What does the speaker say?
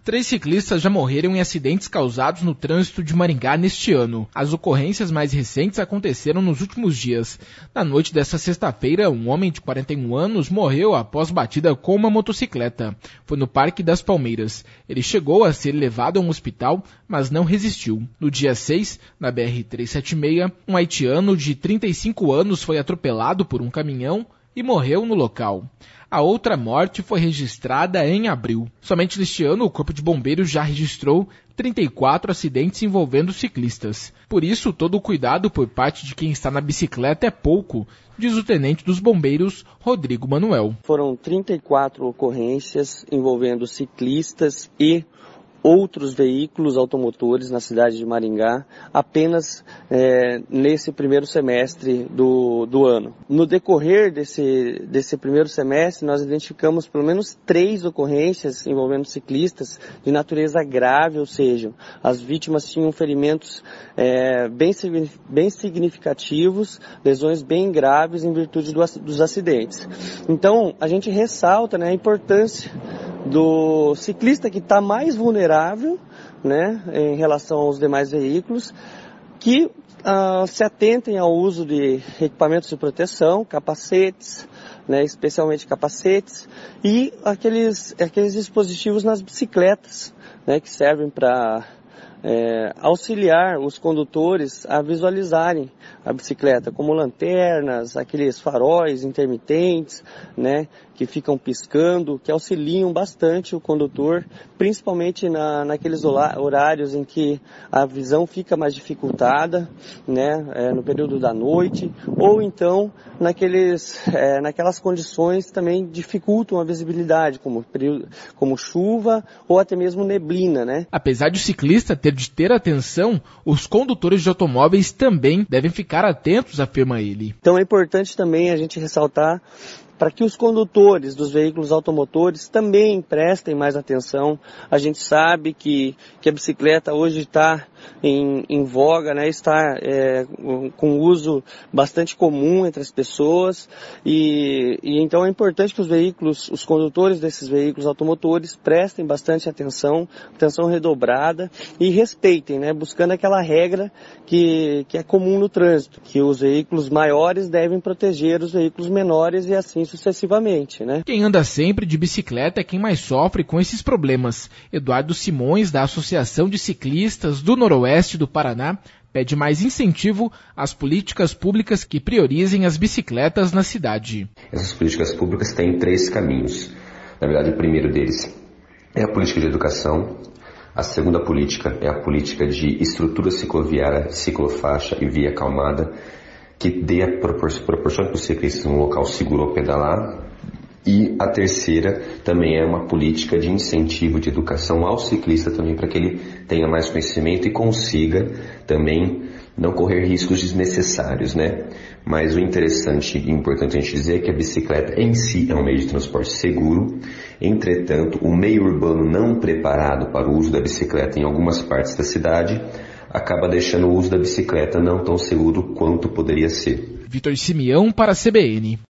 3 ciclistas já morreram em acidentes causados no trânsito de Maringá neste ano. As ocorrências mais recentes aconteceram nos últimos dias. Na noite desta sexta-feira, um homem de 41 anos morreu após batida com uma motocicleta. Foi no Parque das Palmeiras. Ele chegou a ser levado a um hospital, mas não resistiu. No dia 6, na BR-376, um haitiano de 35 anos foi atropelado por um caminhão e morreu no local. A outra morte foi registrada em abril. Somente neste ano, o Corpo de Bombeiros já registrou 34 acidentes envolvendo ciclistas. Por isso, todo o cuidado por parte de quem está na bicicleta é pouco, diz o tenente dos bombeiros, Rodrigo Manuel. Foram 34 ocorrências envolvendo ciclistas e outros veículos automotores na cidade de Maringá, apenas nesse primeiro semestre do ano. No decorrer desse primeiro semestre, nós identificamos pelo menos 3 ocorrências envolvendo ciclistas de natureza grave, ou seja, as vítimas tinham ferimentos bem significativos, lesões bem graves em virtude dos acidentes. Então, a gente ressalta, a importância do ciclista que está mais vulnerável, em relação aos demais veículos, que se atentem ao uso de equipamentos de proteção, capacetes, especialmente capacetes, e aqueles dispositivos nas bicicletas, que servem para auxiliar os condutores a visualizarem a bicicleta, como lanternas, aqueles faróis intermitentes, que ficam piscando, que auxiliam bastante o condutor, principalmente naqueles horários em que a visão fica mais dificultada, no período da noite, ou então naquelas condições também dificultam a visibilidade, como chuva ou até mesmo neblina. Apesar de o ciclista ter de ter atenção, os condutores de automóveis também devem ficar atentos, afirma ele. Então é importante também a gente ressaltar para que os condutores dos veículos automotores também prestem mais atenção. A gente sabe que a bicicleta hoje está em voga, está com uso bastante comum entre as pessoas e então é importante que os condutores desses veículos automotores prestem bastante atenção redobrada e respeitem, buscando aquela regra que é comum no trânsito, que os veículos maiores devem proteger os veículos menores e assim sucessivamente. Quem anda sempre de bicicleta é quem mais sofre com esses problemas. Eduardo Simões, da Associação de Ciclistas do Noroeste do Paraná, pede mais incentivo às políticas públicas que priorizem as bicicletas na cidade. Essas políticas públicas têm 3 caminhos. Na verdade, o primeiro deles é a política de educação. A segunda política é a política de estrutura cicloviária, ciclofaixa e via calmada, que proporcione para os ciclistas um local seguro ao pedalar. E a terceira também é uma política de incentivo de educação ao ciclista também, para que ele tenha mais conhecimento e consiga também não correr riscos desnecessários, Mas o interessante e importante a gente dizer é que a bicicleta em si é um meio de transporte seguro. Entretanto, o meio urbano não preparado para o uso da bicicleta em algumas partes da cidade acaba deixando o uso da bicicleta não tão seguro quanto poderia ser. Vitor Simeão para a CBN.